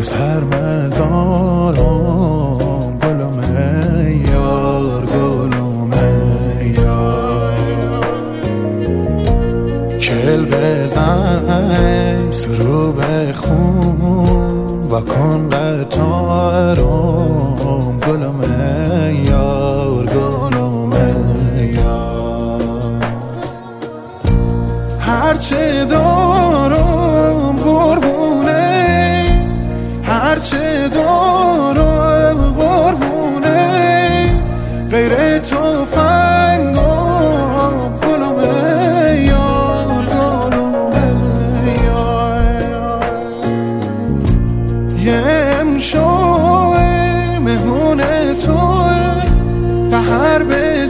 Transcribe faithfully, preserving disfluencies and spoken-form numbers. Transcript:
سر مزارم گلم یار گلم یار کل بزن سرو بخون و کن قطارم گلم یار گلم یار هرچه دارم قربونه هرچه دارم قربونه غیر تفنگم گلم یار گلم یار یه امشو مهمون توه سحر به